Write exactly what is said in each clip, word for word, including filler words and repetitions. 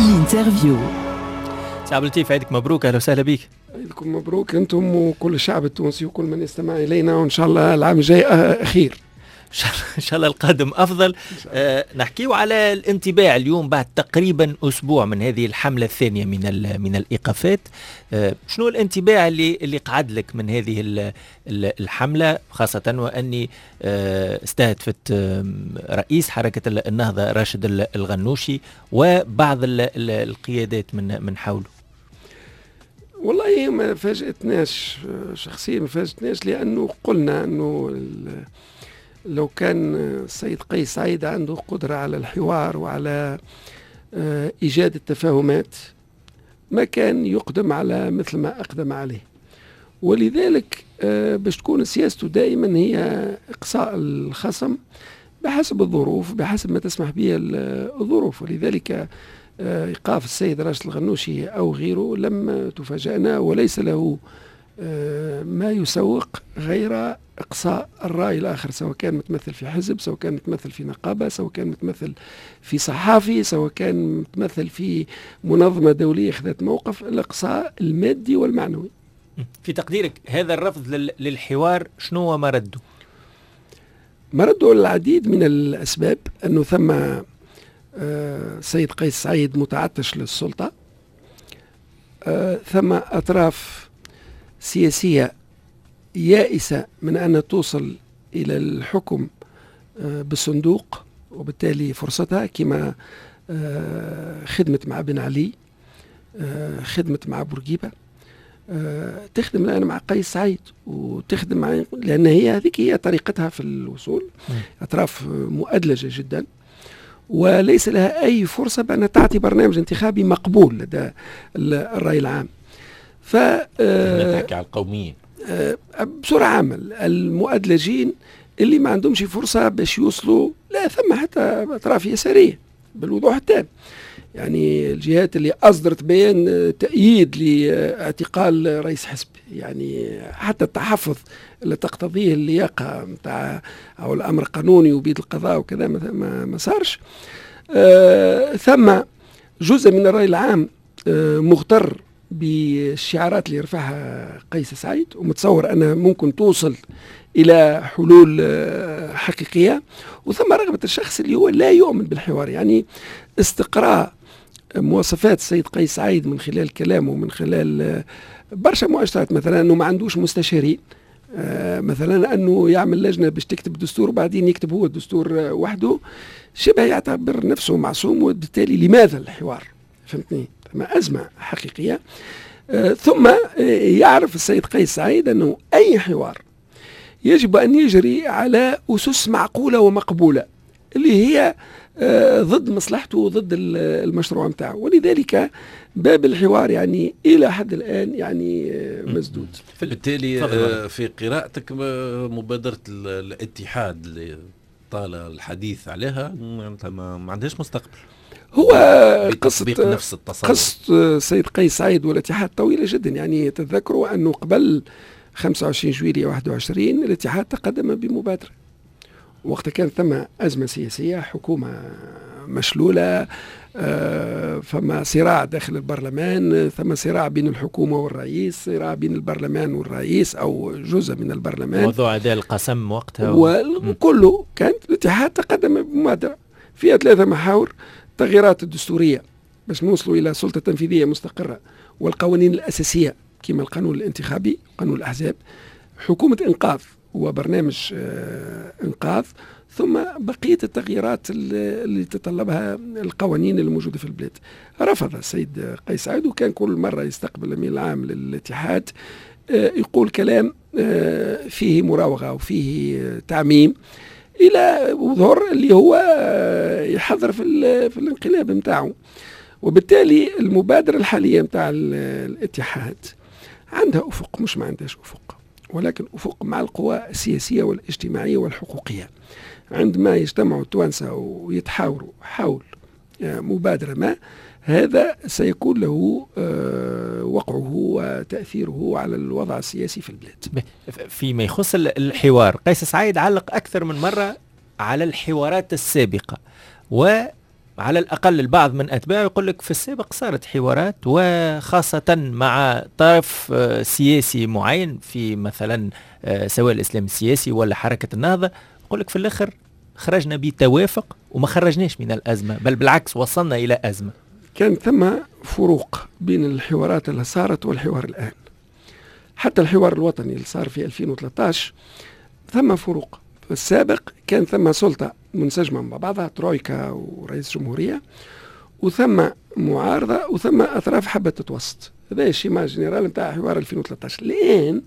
الانترفيو. سي عبد اللطيف، عيدك مبروك، اهلا وسهلا بك. عيدكم مبروك انتم وكل الشعب التونسي وكل من يستمع الينا، وان شاء الله العام الجاي خير. ان شاء الله القادم افضل. آه نحكيو على الانطباع اليوم بعد تقريبا اسبوع من هذه الحمله الثانيه من من الايقافات. آه شنو الانطباع اللي اللي قعد لك من هذه الحمله، خاصه واني آه استهدفت آه رئيس حركه النهضه راشد الغنوشي وبعض ال ال القيادات من من حوله؟ والله ما فاجأتناش شخصيا، ما فاجأتناش لانه قلنا انه لو كان السيد قيس سعيد عنده قدرة على الحوار وعلى إيجاد التفاهمات ما كان يقدم على مثل ما أقدم عليه. ولذلك باش تكون سياسته دائما هي إقصاء الخصم بحسب الظروف، بحسب ما تسمح به الظروف. ولذلك إيقاف السيد راشد الغنوشي أو غيره لم تفاجأنا، وليس له ما يسوق غير إقصاء الرأي الآخر، سواء كان متمثل في حزب، سواء كان متمثل في نقابة، سواء كان متمثل في صحافي، سواء كان متمثل في منظمة دولية أخذت موقف. الإقصاء المادي والمعنوي. في تقديرك هذا الرفض للحوار شنو هو مرده؟ مرده العديد من الأسباب. أنه ثم سيد قيس سعيد متعطش للسلطة، ثم أطراف سياسية يائسة من أن توصل إلى الحكم بالصندوق، وبالتالي فرصتها كما خدمت مع بن علي، خدمت مع بورقيبة، تخدم الآن مع قيس سعيد وتخدم مع، لأن هي هذيك هي طريقتها في الوصول. أطراف مؤدلجة جدا وليس لها أي فرصة بأن تعطي برنامج انتخابي مقبول لدى الرأي العام. ف نحكي على القومية بسرعة عامة، المؤدلجين اللي ما عندهمش فرصة باش يوصلوا، لا ثم حتى أطراف يسارية بالوضوح التام. يعني الجهات اللي أصدرت بيان تأييد لاعتقال رئيس حزب، يعني حتى التحفظ اللي تقتضيه اللياقة متاع أو الأمر قانوني وبيد القضاء وكذا ما ما صارش. آه ثم جزء من الرأي العام آه مغتر بالشعارات اللي يرفعها قيس سعيد، ومتصور أنها ممكن توصل إلى حلول حقيقية. وثم رغبة الشخص اللي هو لا يؤمن بالحوار. يعني استقراء مواصفات السيد قيس سعيد من خلال كلامه ومن خلال برشا مؤشرات، مثلا أنه ما عندوش مستشارين، مثلا أنه يعمل لجنة باش تكتب الدستور وبعدين يكتب هو الدستور وحده، شبه يعتبر نفسه معصوم. وبالتالي لماذا الحوار؟ فهمتني؟ ما أزمة حقيقية. آه ثم آه يعرف السيد قيس سعيد أنه أي حوار يجب أن يجري على أسس معقولة ومقبولة، اللي هي آه ضد مصلحته وضد المشروع متاعه. ولذلك باب الحوار يعني إلى حد الآن يعني آه مسدود. بالتالي آه في قراءتك مبادرة الاتحاد اللي طال الحديث عليها ما عندهاش مستقبل؟ هو قصة نفس التصور. قصة سيد قيس سعيد والاتحاد طويلة جدا. يعني تذكروا أنه قبل خمسة وعشرين جويلية واحد وعشرين الاتحاد تقدم بمبادرة، وقت كان ثم أزمة سياسية، حكومة مشلولة، آه فما صراع داخل البرلمان، ثم صراع بين الحكومة والرئيس، صراع بين البرلمان والرئيس أو جزء من البرلمان، موضوع أداء القسم وقتها وكله كانت الاتحاد تقدم بمبادرة فيها ثلاثة محاور: التغييرات الدستورية باش نوصلوا إلى سلطة تنفيذية مستقرة، والقوانين الأساسية كما القانون الانتخابي، قانون الأحزاب، حكومة إنقاذ وبرنامج آه إنقاذ، ثم بقية التغييرات اللي تتطلبها القوانين الموجودة في البلاد. رفض السيد قيس سعيد، وكان كل مرة يستقبل الأمين العام للاتحاد آه يقول كلام آه فيه مراوغة وفيه آه تعميم، إلى ظهر اللي هو يحضر في, في الانقلاب متاعه. وبالتالي المبادرة الحالية متاع الاتحاد عندها أفق، مش ما عندهاش أفق، ولكن أفق مع القوى السياسية والاجتماعية والحقوقية. عندما يجتمعوا التوانسة ويتحاوروا حول مبادرة ما، هذا سيكون له وقعه وتأثيره على الوضع السياسي في البلاد. فيما يخص الحوار، قيس سعيد علق أكثر من مرة على الحوارات السابقة، و على الأقل البعض من أتباعه يقول لك في السابق صارت حوارات، وخاصة مع طرف سياسي معين في مثلا سواء الإسلام السياسي ولا حركة النهضة، يقول لك في الآخر خرجنا بتوافق وما خرجناش من الأزمة، بل بالعكس وصلنا إلى أزمة. كان ثم فروق بين الحوارات اللي صارت والحوار الآن. حتى الحوار الوطني اللي صار في ألفين وثلاثة عشر ثم فروق. في السابق كان ثم سلطة منسجمة مع بعضها، ترويكا ورئيس جمهورية، وثم معارضة، وثم أطراف حبة تتوسط. هذا الشيما جنرال نتاع حوار ألفين وثلاثة عشر. الآن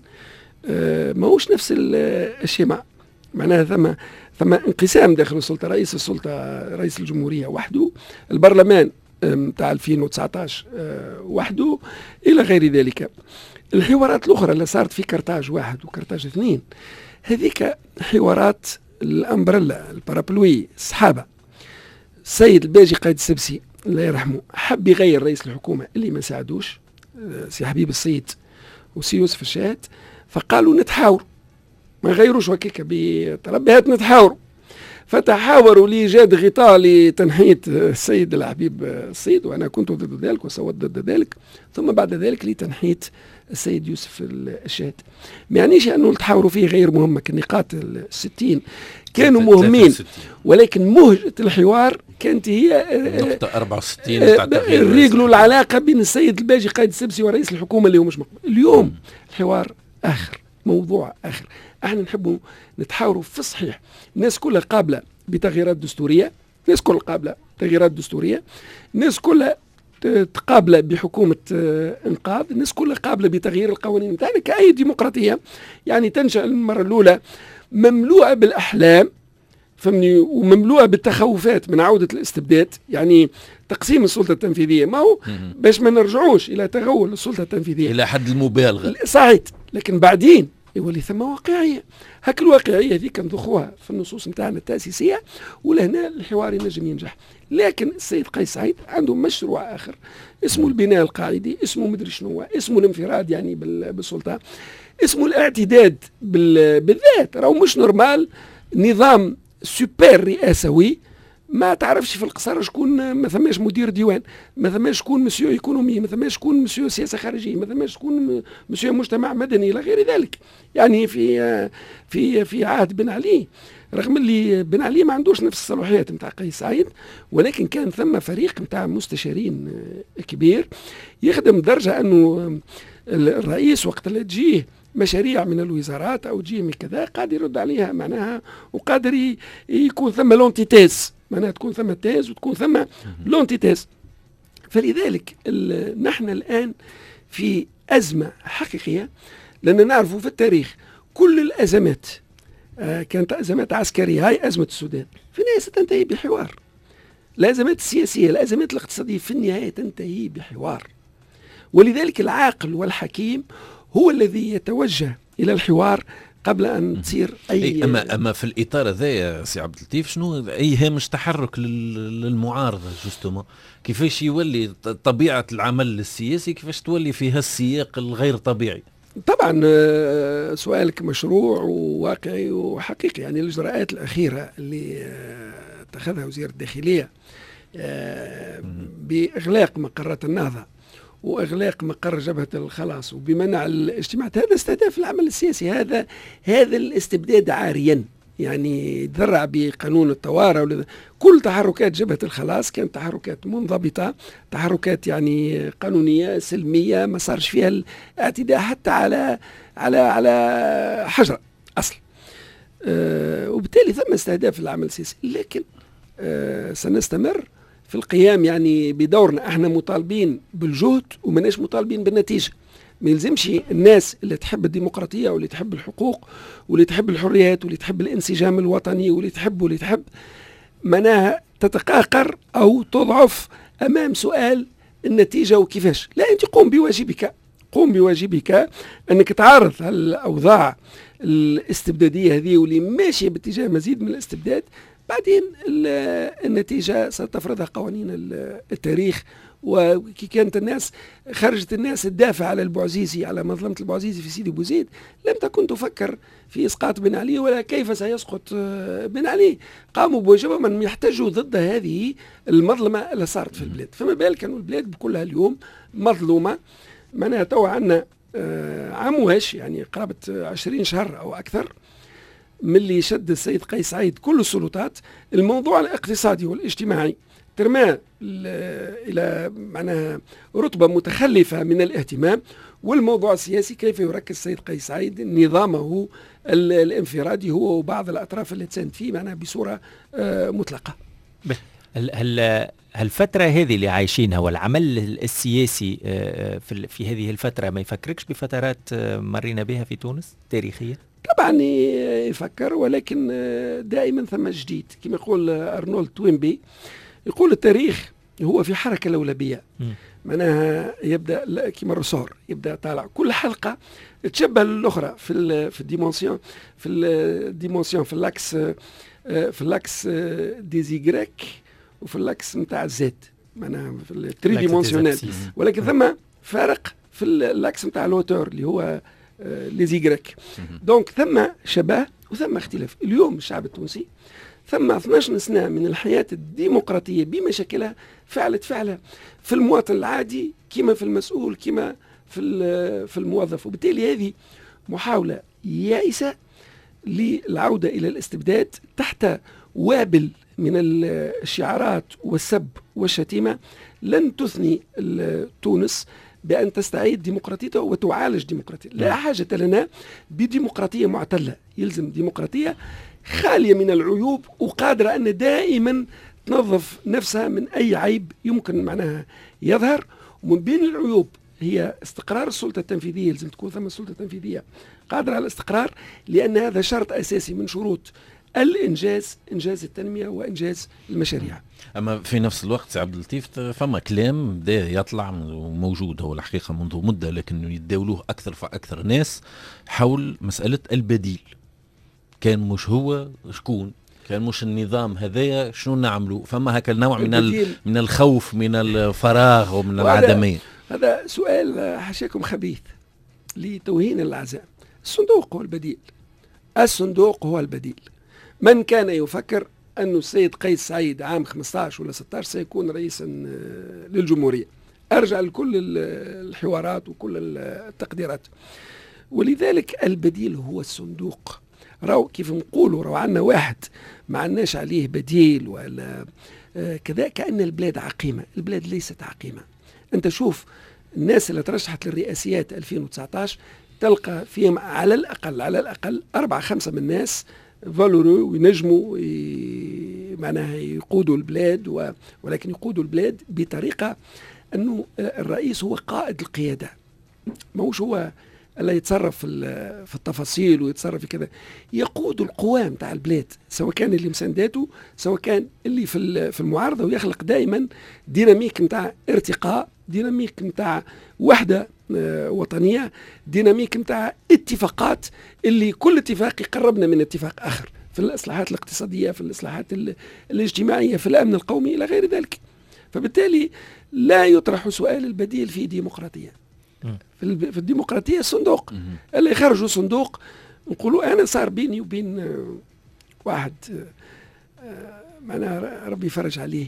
آه ماهوش نفس الشيما، معناها ثم ثم انقسام داخل السلطة. رئيس السلطة رئيس الجمهورية وحده، البرلمان نتاع ألفين وتسعة عشر آه وحده، إلى غير ذلك. الحوارات الأخرى اللي صارت في كرتاج واحد وكرتاج اثنين، هذيك حوارات الأمبريلا البارابلوي السحابة. السيد الباجي قائد السبسي الله يرحمه حب يغير رئيس الحكومة اللي ما ساعدوش، سي حبيب السيد وسي يوسف الشاهد، فقالوا نتحاور ما يغيروش وكيكا بطلبات، نتحاوروا. فتحاوروا لإيجاد غطاء لتنحية السيد الحبيب السيد، وأنا كنت ضد ذلك وصوت ضد ذلك، ثم بعد ذلك لتنحية السيد يوسف الشاهد. ما يعنيش أنه التحاوروا فيه غير مهمة، النقاط الستين كانوا مهمين، ولكن مهجة الحوار كانت هي نقطة أربعة وستين رجلوا العلاقة بين السيد الباجي قائد السبسي ورئيس الحكومة اللي هو مش مقبول. اليوم م. الحوار آخر، موضوع آخر. احنا نحبوا نتحاوروا في الصحيح. الناس كلها قابلة بتغييرات دستورية، الناس كلها قابلة تغييرات دستورية، الناس كلها تقابل بحكومة انقاذ، الناس كلها قابلة بتغيير القوانين بتاعنا كأي ديمقراطية. يعني تنشأ المرة الأولى مملوءة بالأحلام، فهمني، ومملوءة بالتخوفات من عودة الاستبداد، يعني تقسيم السلطة التنفيذية، ما هو باش ما نرجعوش إلى تغول السلطة التنفيذية إلى حد المبالغة. صحيح، لكن بعدين يولي ثم واقعية. هك الواقعية ذي كنضخوها في النصوص نتاعنا التأسيسية، ولهنا الحوار ينجم ينجح. لكن السيد قيس سعيد عنده مشروع آخر اسمه البناء القاعدي، اسمه مدري شنو، اسمه الانفراد يعني بالسلطة، اسمه الاعتداد بالذات. راهو مش نورمال نظام سوبر رئاسوي ما تعرفش في القصر شكون، ما ثماش مدير ديوان، ما ثماش شكون مسيو ايكونومي، ما ثماش شكون مسيو سياسه خارجيه، ما ثماش شكون مسيو مجتمع مدني الى غير ذلك. يعني في في في عهد بن علي، رغم اللي بن علي ما عندوش نفس الصلاحيات نتاع قيس سعيد، ولكن كان ثم فريق نتاع مستشارين كبير يخدم درجه انه الرئيس وقت اللي تجيه مشاريع من الوزارات او تجيه من كذا قادر يرد عليها معناها، وقادر يكون ثم لونتيتيز، معناها تكون ثم تيز وتكون ثم لونتيتيز. فلذلك نحن الآن في أزمة حقيقية، لأن نعرف في التاريخ كل الأزمات آه كانت أزمات عسكرية. هاي أزمة السودان في النهاية ستنتهي بحوار. الأزمات السياسية، الأزمات الاقتصادية في النهاية تنتهي بحوار. ولذلك العاقل والحكيم هو الذي يتوجه إلى الحوار قبل أن تصير أي, أي أما أما في الإطار هذا يا سي عبد اللطيف، شنو أي هامش تحرك للمعارضة جوستومون؟ كيفاش يولي طبيعة العمل السياسي، كيفاش تولي في هالسياق الغير طبيعي؟ طبعا سؤالك مشروع وواقعي وحقيقي. يعني الإجراءات الأخيرة اللي اتخذها وزير الداخلية بإغلاق مقرات النهضة واغلاق مقر جبهه الخلاص وبمنع الاجتماعات، هذا استهداف العمل السياسي، هذا هذا الاستبداد عاريا. يعني ذرع بقانون الطوارئ. كل تحركات جبهه الخلاص كانت تحركات منضبطه، تحركات يعني قانونيه سلميه، ما صارش فيها الاعتداء حتى على على على حجره اصل. أه وبالتالي ثم استهداف العمل السياسي. لكن أه سنستمر في القيام يعني بدورنا. احنا مطالبين بالجهد ومناش مطالبين بالنتيجة. ما يلزمش الناس اللي تحب الديمقراطية واللي تحب الحقوق واللي تحب الحريات واللي تحب الانسجام الوطني واللي تحب واللي تحب مناها تتقاقر أو تضعف أمام سؤال النتيجة وكيفاش. لا، أنت قوم بواجبك، قوم بواجبك أنك تعرض الأوضاع الاستبدادية هذه واللي ماشية باتجاه مزيد من الاستبداد، بعدين النتيجة ستفرضها قوانين التاريخ. وكي كانت الناس خرجت الناس تدافع على البوعزيزي، على مظلمة البوعزيزي في سيدي بوزيد، لم تكن تفكر في إسقاط بن علي ولا كيف سيسقط بن علي. قاموا بواجبهم أن يحتجوا ضد هذه المظلمة اللي صارت في البلاد. فما بالك كانوا البلاد بكلها اليوم مظلومة. معناها توا عندنا عام واش يعني قرابة عشرين شهر أو أكثر من اللي شد السيد قيس سعيد كل السلطات. الموضوع الاقتصادي والاجتماعي ترماه إلى معناها رتبة متخلفة من الاهتمام، والموضوع السياسي كيف يركز السيد قيس سعيد نظامه الانفرادي هو وبعض الأطراف اللي تساند فيه معناها بصورة مطلقة. هل هالفترة هذه اللي عايشينها والعمل السياسي في في هذه الفترة ما يفكركش بفترات مرينا بها في تونس تاريخيا؟ طبعا يفكر، ولكن دائما ثم جديد. كما يقول أرنولد توينبي، يقول التاريخ هو في حركة لولبية. معناها يبدأ كما الرسور يبدأ طالع كل حلقة تشبه للأخرى في في الديمونسيون في الديمونسيون في اللاكس في اللاكس ديزيغريك وفي اللاكس نتاع الزيت، معناها في التري ديمونسيونال، ولكن ثم فارق في اللاكس نتاع الوتور اللي هو ليزيغريك. دونك ثم شبه وثم اختلاف. اليوم الشعب التونسي ثم اثني عشر سنة من الحياة الديمقراطية بمشاكلها فعلت فعلها في المواطن العادي كما في المسؤول كما في في الموظف. وبالتالي هذه محاولة يائسة للعودة إلى الاستبداد تحت وابل من الشعارات والسب والشتيمة لن تثني تونس بأن تستعيد ديمقراطيتها وتعالج ديمقراطية. لا حاجة لنا بديمقراطية معتلة، يلزم ديمقراطية خالية من العيوب وقادرة أن دائما تنظف نفسها من أي عيب يمكن معناها يظهر. ومن بين العيوب هي استقرار السلطة التنفيذية، يلزم تكون ثم السلطة التنفيذية قادرة على الاستقرار، لأن هذا شرط أساسي من شروط الإنجاز، إنجاز التنمية وإنجاز المشاريع. أما في نفس الوقت عبد اللطيف فما كلام بدا يطلع وموجود هو الحقيقة منذ مدة، لكن يتداولوه أكثر فأكثر ناس حول مسألة البديل. كان مش هو شكون، كان مش النظام هذايا شنو نعملوا؟ فما هكا نوع من من الخوف من الفراغ ومن العدمية. هذا سؤال حاشاكم خبيث لتوهين الأعزاء. الصندوق هو البديل، الصندوق هو البديل. من كان يفكر أن السيد قيس سعيد عام خمسة عشر ولا ستة عشر سيكون رئيسا للجمهورية، أرجع لكل الحوارات وكل التقديرات. ولذلك البديل هو الصندوق. راو كيف نقولوا راو عنا واحد ما عناش عليه بديل ولا كذا، كأن البلاد عقيمة. البلاد ليست عقيمة. أنت شوف الناس اللي ترشحت للرئاسيات ألفين وتسعة عشر تلقى فيهم على الأقل على الأقل أربعة خمسة من الناس فالورو وينجموا معناها يقودوا البلاد، و... ولكن يقودوا البلاد بطريقة أنه الرئيس هو قائد القيادة، موش هو اللي يتصرف في التفاصيل ويتصرف في كذا. يقود القوام تاع البلاد، سواء كان اللي مسانداته سواء كان اللي في في المعارضة، ويخلق دائما ديناميك نتاع ارتقاء، ديناميك نتاع وحدة وطنية، ديناميك نتاع اتفاقات اللي كل اتفاق يقربنا من اتفاق آخر في الإصلاحات الاقتصادية، في الإصلاحات الاجتماعية، في الأمن القومي إلى غير ذلك. فبالتالي لا يطرح سؤال البديل في ديمقراطية. في الديمقراطية الصندوق اللي يخرجوا صندوق. نقولوا أنا صار بيني وبين واحد معناها ربي يفرج عليه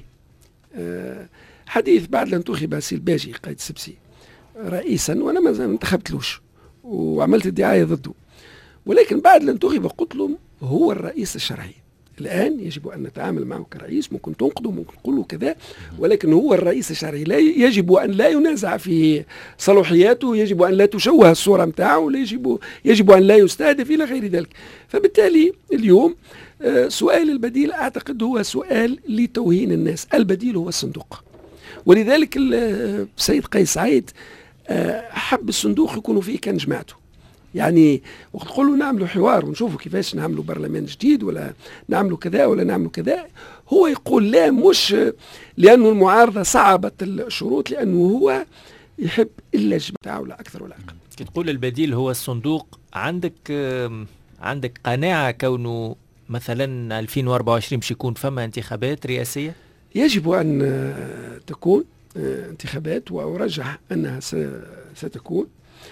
حديث بعد لن انتخب سي الباجي قائد السبسي رئيسا، وانا ما انتخبتلوش وعملت الدعايه ضده، ولكن بعد لن انتخب قلت لهم هو الرئيس الشرعي. الان يجب ان نتعامل معه كرئيس، ممكن تنقده ممكن تقولوا كذا، ولكن هو الرئيس الشرعي. لا يجب ان لا ينازع في صلاحياته، يجب ان لا تشوه الصوره نتاعه، يجب يجب ان لا يستهدف الى غير ذلك. فبالتالي اليوم سؤال البديل اعتقد هو سؤال لتوهين الناس. البديل هو الصندوق، ولذلك السيد قيس سعيد حب الصندوق يكونوا فيه كان جماعته. يعني وقت نقولوا نعملوا حوار ونشوفوا كيفاش نعملوا برلمان جديد ولا نعملوا كذا ولا نعملوا كذا، هو يقول لا، مش لأنه المعارضة صعبت الشروط، لأنه هو يحب إلا الجماعة لا أكثر ولا أقل. كي تقول البديل هو الصندوق، عندك عندك قناعة كونه مثلا ألفين وأربعة وعشرين باش يكون فما انتخابات رئاسية؟ يجب أن تكون انتخابات، وأرجح أنها ستكون.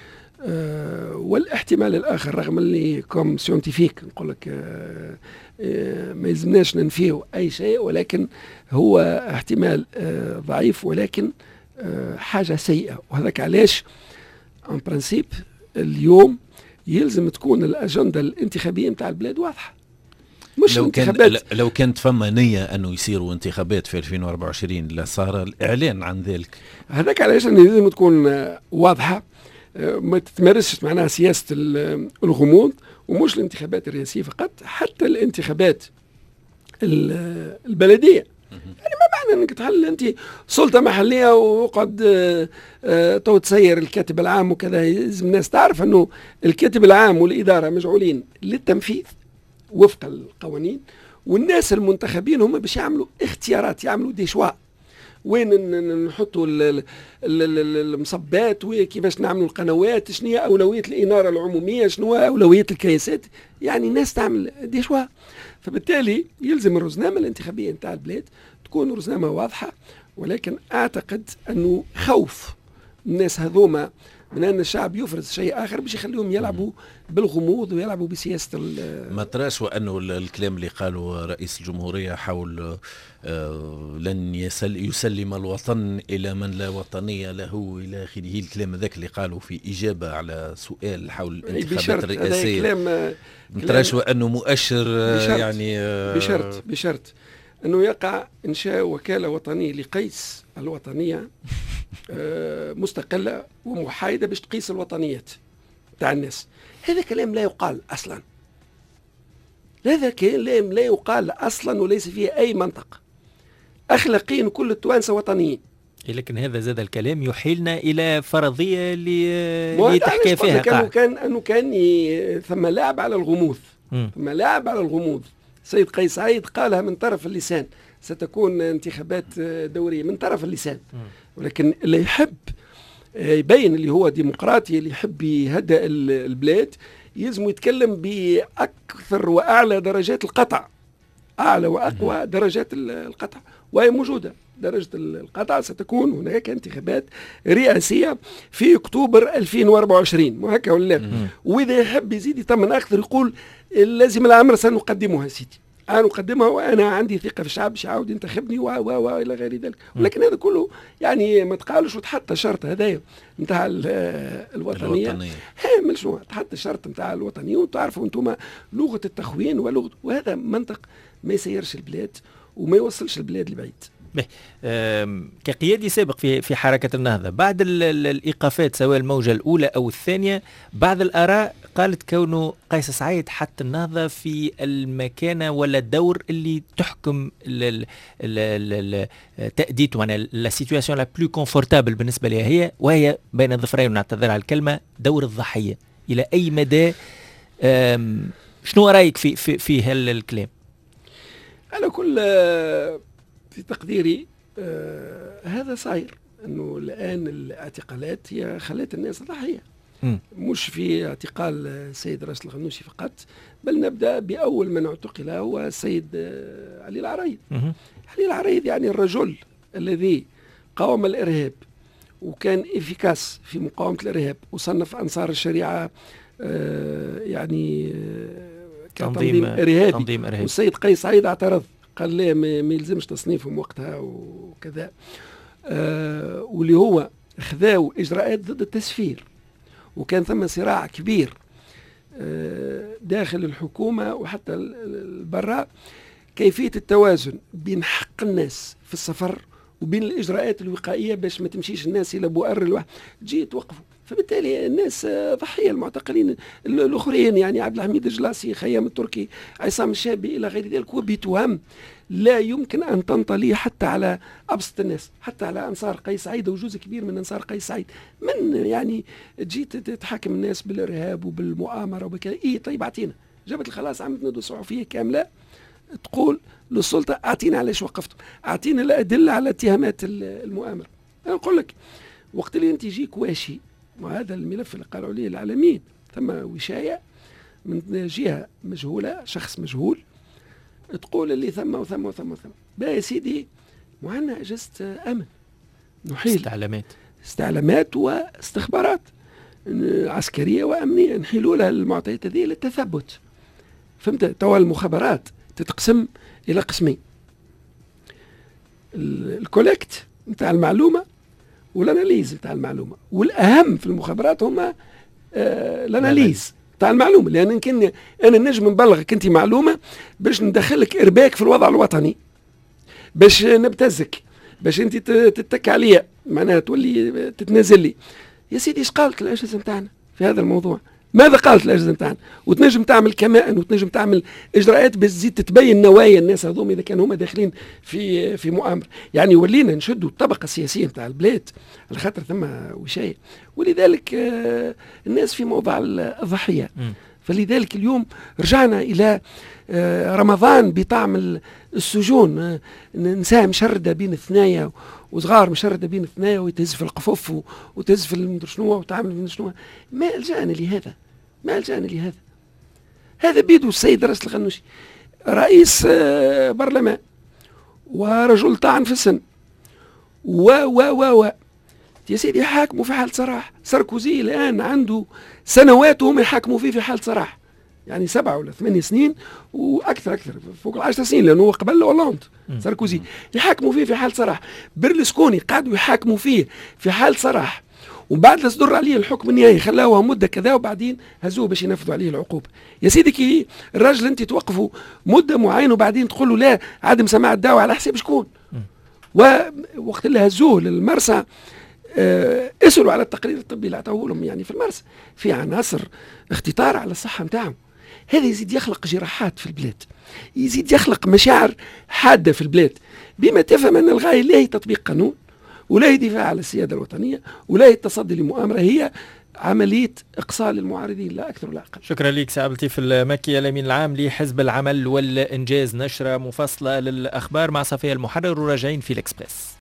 أه والاحتمال الآخر رغم اللي كوم سيونتيفيك نقول لك أه أه ما يلزمناش ننفيه أي شيء، ولكن هو احتمال أه ضعيف، ولكن أه حاجة سيئة. وهذاك علاش ان برانسيب اليوم يلزم تكون الأجندة الانتخابية متاع البلاد واضحة. مش لو انتخابات كان لو كانت فما نية أنه يصيروا انتخابات في ألفين وأربعة وعشرين لصار الإعلان عن ذلك. هذاك علاش لازم تكون واضحة، ما تتمارسش معناها سياسة الغموض، ومش الانتخابات الرئاسية فقط، حتى الانتخابات البلدية. يعني ما معنى انك تحل انت سلطة محلية وقعد تو تسير الكاتب العام وكذا. لازم الناس تعرف انه الكاتب العام والإدارة مجعولين للتنفيذ وفق القوانين، والناس المنتخبين هم باش يعملوا اختيارات، يعملوا دي شوا وين نحطوا المصبات، وكيفاش نعملوا القنوات، شنو هي أولوية الإنارة العمومية، شنو هي أولوية الكياسات. يعني الناس تعمل دي شوا. فبالتالي يلزم الرزنامة الانتخابية نتاع البلاد تكون رزنامة واضحة. ولكن أعتقد أنه خوف الناس هذوما من أن الشعب يفرز شيء آخر باش يخليهم يلعبوا بالغموض ويلعبوا بسياسة. ما تراش وأنه الكلام اللي قاله رئيس الجمهورية حول آه لن يسل يسلم الوطن إلى من لا وطنية له إلى آخره، الكلام ذاك اللي قالوا في إجابة على سؤال حول الانتخابات الرئاسية، ما تراش وأنه مؤشر بشرط يعني آه بشرط بشرط أنه يقع إنشاء وكالة وطنية لقيس الوطنية مستقلة ومحايدة باش تقيس الوطنيات تاع الناس. هذا كلام لا يقال أصلا، هذا كلام لا يقال أصلا وليس فيه أي منطق. أخلاقيا كل التوانسة وطنيين، لكن هذا زاد الكلام يحيلنا إلى فرضية اللي تحكي فيها كان كان أنه كان ثم لاعب على الغموض، ثم لاعب على الغموض. سيد قيس سعيد قالها من طرف اللسان، ستكون انتخابات دورية من طرف اللسان. ولكن اللي يحب يبين اللي هو ديمقراطي، اللي يحب يهدأ البلاد، يلزم يتكلم بأكثر وأعلى درجات القطع، أعلى وأقوى درجات القطع، وهي موجودة. درجة القطع ستكون هناك انتخابات رئاسية في أكتوبر ألفين وأربعة وعشرين، مو هكا ولا لا؟ وإذا يحب يزيد يطمن أكثر يقول لازم الأمر سنقدمها سيدي، أنا أقدمها وأنا عندي ثقة في الشعب باش يعاود ينتخبني و و و إلى غير ذلك. ولكن هذا كله يعني ما تقالش وتحط شرط هذايا نتاع الوطنية. من شنو تحط شرط نتاع الوطنية، وتعرفوا أنتم لغة التخوين ولغة، وهذا منطق ما يسيرش البلاد وما يوصلش البلاد لبعيد. كقيادي سابق في في حركة النهضة، بعد الإيقافات سواء الموجة الأولى أو الثانية، بعض الآراء قالت كونه قيس سعيد حط النهضة في المكانة ولا الدور اللي تحكم تأديت وانا لا سيتواسيون لا بلو كونفورتابل بالنسبة لها هي، وهي بين الظفرين ونعتذر على الكلمة دور الضحية. إلى أي مدى شنو رأيك في في في هالكلام؟ على كل في تقديري آه هذا صاير، انه الان الاعتقالات هي خلت الناس ضحيه، مش في اعتقال السيد راشد الغنوشي فقط، بل نبدا باول من اعتقل هو السيد آه علي العريض. علي العريض يعني الرجل الذي قاوم الارهاب وكان افيكاس في مقاومه الارهاب، وصنف انصار الشريعه آه يعني آه كتنظيم ارهابي. تنظيم إرهابي. والسيد قيس سعيد اعترض، قال لي ما يلزمش تصنيفهم وقتها وكذا، آه واللي هو خذاو إجراءات ضد التسفير، وكان ثم صراع كبير آه داخل الحكومة وحتى البراء كيفية التوازن بين حق الناس في السفر وبين الإجراءات الوقائية باش ما تمشيش الناس إلى بؤر الواحد تجي توقفوا. فبالتالي الناس ضحية، المعتقلين الآخرين يعني عبد الحميد الجلاسي، خيام التركي، عصام الشابي إلى غير ذلك، وبتهم لا يمكن أن تنطلي حتى على أبسط الناس، حتى على أنصار قيس سعيد وجزء كبير من أنصار قيس سعيد. من يعني تجي تحاكم الناس بالإرهاب وبالمؤامرة وبكذا، إيه طيب أعطينا جابت الخلاص، عملت ندوة صحفية كاملة تقول للسلطة أعطينا علاش وقفتوا، أعطينا الأدلة على اتهامات المؤامرة. أنا نقول لك وقت اللي أنت يجيك واشي، وهذا الملف اللي قالوا عليه العالمين ثم وشاية، من جهة مجهولة، شخص مجهول، تقول اللي ثم وثم وثم وثم. بقى يا سيدي معنا أجهزة أمن نحيل استعلامات استعلامات واستخبارات عسكرية وأمنية، نحيلوا لها المعطيات هذه للتثبت. فهمت؟ توا المخابرات تتقسم إلى قسمين: الكولكت نتاع المعلومة والاناليز نتاع المعلومة. والأهم في المخابرات هما آه الاناليز نتاع المعلومة، لأن يمكن أنا نجم نبلغك أنت معلومة باش ندخلك إرباك في الوضع الوطني، باش نبتزك، باش أنت تتك عليا، معناها تولي تتنازل لي. يا سيدي ايش قالت الأجهزة نتاعنا في هذا الموضوع؟ ماذا قالت الأجهزة نتاعنا؟ وتنجم تعمل كمائن وتنجم تعمل إجراءات باش تزيد تتبين نوايا الناس هذوم إذا كانوا هما داخلين في في مؤامرة. يعني ولينا نشدوا الطبقة السياسية نتاع البلاد على خاطر ثم وشاية، ولذلك آه الناس في موضع الضحية. فلذلك اليوم رجعنا إلى آه رمضان بطعم السجون، آه نساء مشردة بين الثنايا وصغار مشردة بين الثنايا ويتهز في القفوف وتهز في المدر شنو وتعمل في شنو. ما ألجأنا لهذا، ما ألجأنا لهذا. هذا بيدو السيد رئيس الغنوشي رئيس آه برلمان ورجل طعن في السن و و و و يا سيدي يحاكموا في حالة سراح. ساركوزي الآن عنده سنوات وهم يحاكموا فيه في حالة سراح، يعني سبعة ولا ثمانية سنين وأكثر أكثر فوق العشر سنين، لأنه هو قبل هولاند. ساركوزي يحاكموا فيه في حالة سراح. برلسكوني قعدوا يحاكموا فيه في حالة سراح، وبعد صدر عليه الحكم النهائي خلاوها مدة كذا وبعدين هزوه باش ينفذوا عليه العقوبة. يا سيدي كي الراجل أنت توقفه مدة معينة وبعدين تقول له لا عدم سماع الدعوة على حساب شكون؟ ووقت اللي هزوه للمرسى أه اسألوا على التقرير الطبي اللي عطوه لهم، يعني في المرسى في عناصر اختطار على الصحة نتاعهم. هذا يزيد يخلق جراحات في البلاد، يزيد يخلق مشاعر حادة في البلاد، بما تفهم أن الغاية لا هي تطبيق قانون ولا هي دفاع على السيادة الوطنية ولا هي التصدي لمؤامرة، هي عملية إقصاء للمعارضين لا أكثر ولا أقل. شكرا لك سي عبد اللطيف المكي، الأمين العام لحزب العمل والإنجاز. نشرة مفصلة للأخبار مع صفية المحرر وراجعين في الإكسبريس.